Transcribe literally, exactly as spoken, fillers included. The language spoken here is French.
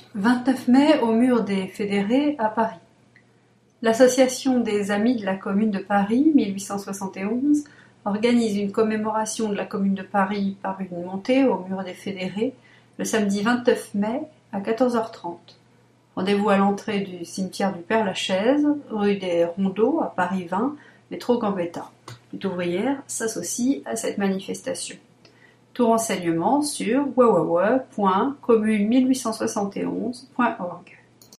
vingt-neuf mai au mur des Fédérés à Paris. L'Association des Amis de la Commune de Paris mille huit cent soixante et onze organise une commémoration de la Commune de Paris par une montée au mur des Fédérés le samedi vingt-neuf mai à quatorze heures trente. Rendez-vous à l'entrée du cimetière du Père-Lachaise, rue des Rondeaux à Paris vingt, métro Gambetta. Lutte ouvrière s'associe à cette manifestation. Tout renseignement sur w w w point commune mille huit cent soixante et onze point org.